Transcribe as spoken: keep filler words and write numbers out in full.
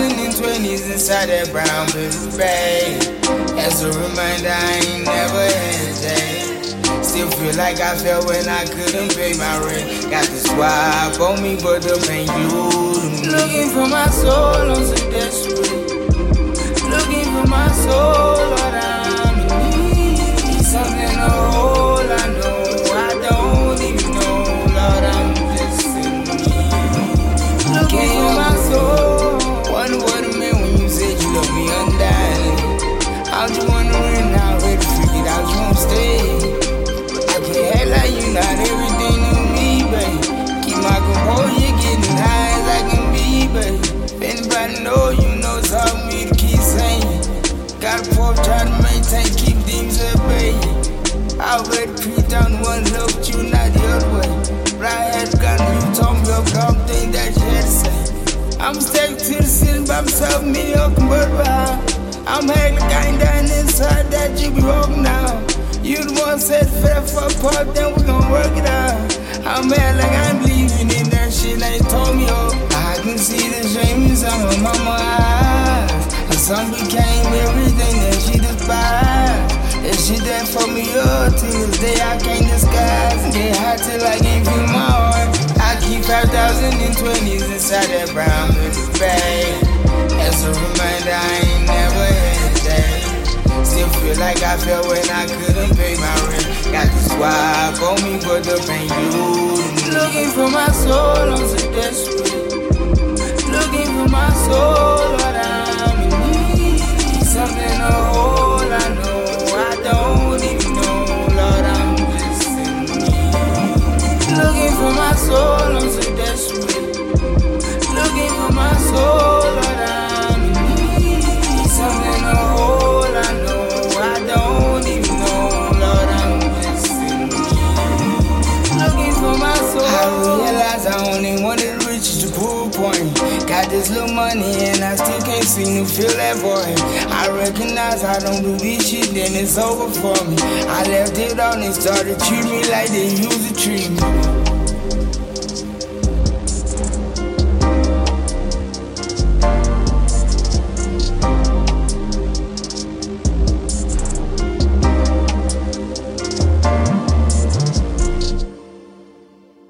thousand twenties inside that brown paper bag. As a reminder, I ain't never hesitate. Still feel like I felt when I couldn't pay my rent. Got the swap on me, but the pain you to me. Looking for my soul, I'm so desperate. Looking for my soul, Lord, I'm in need. Something to hold, I know, I don't even know, Lord, I'm just in need. Looking for my soul. Wonder what it meant when you said you love me undyingly. I'm just wondering how ready to freak it out, you won't stay. I can't act like you not everything to me, babe. Keep my composure, getting high as I can be, babe. If anybody know, you know it's hard for me to keep saying. Got a pop, try to maintain, keep demons at bay. I already preached down the one love, but you not the other way. But I had to got you told me up, dumb thing that you had to say. I'm staying to the city by myself, mediocre, but behind. I'm acting like I ain't done inside that you be walking down. You the one said fair for a part, then we gon' work it out. I'm mad like I'm believing in that shit they told me, oh. I can see the shame in some of mama's eyes. Her son became everything that she despised. That shit that for me up to this day I can't disguise. Get hot till I can't feel my heart. I keep five thousand twenties inside that brown paper bag. As a reminder, I ain't never hesitate. Still feel like I felt when I couldn't pay my rent. Got the swap on me, but the pain you to me. Looking for my soul, I'm so desperate. Looking for my soul, Lord, I'm in need. Something to hold, I know, I don't even know, Lord, I'm just in need. Looking for my soul, I'm so desperate. Looking for my soul, Lord, I'm in need. Something to hold, I know, I don't even know, Lord, I'm just in need. Looking for my soul. I realize I only wanted the riches to prove a point. Got this little money and I still can't seem to feel that void. I recognize I don't do this shit, then it's over for me. I left it on and started treating me like they used to treat me.